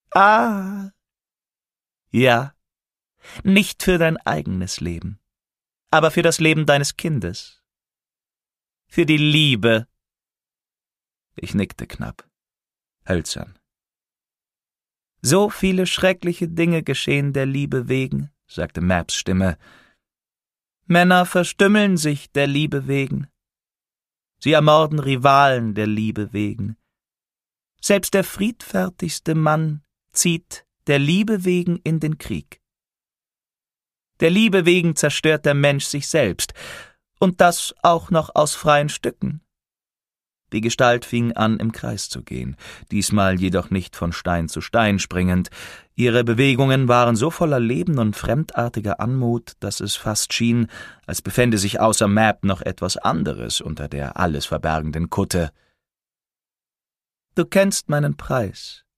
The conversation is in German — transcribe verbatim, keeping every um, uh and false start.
Ah, ja, nicht für dein eigenes Leben, aber für das Leben deines Kindes. Für die Liebe. Ich nickte knapp, hölzern. So viele schreckliche Dinge geschehen der Liebe wegen, sagte Maps Stimme. Männer verstümmeln sich der Liebe wegen. Sie ermorden Rivalen der Liebe wegen. Selbst der friedfertigste Mann zieht der Liebe wegen in den Krieg. Der Liebe wegen zerstört der Mensch sich selbst, und das auch noch aus freien Stücken. Die Gestalt fing an, im Kreis zu gehen, diesmal jedoch nicht von Stein zu Stein springend. Ihre Bewegungen waren so voller Leben und fremdartiger Anmut, dass es fast schien, als befände sich außer Map noch etwas anderes unter der alles verbergenden Kutte. »Du kennst meinen Preis«,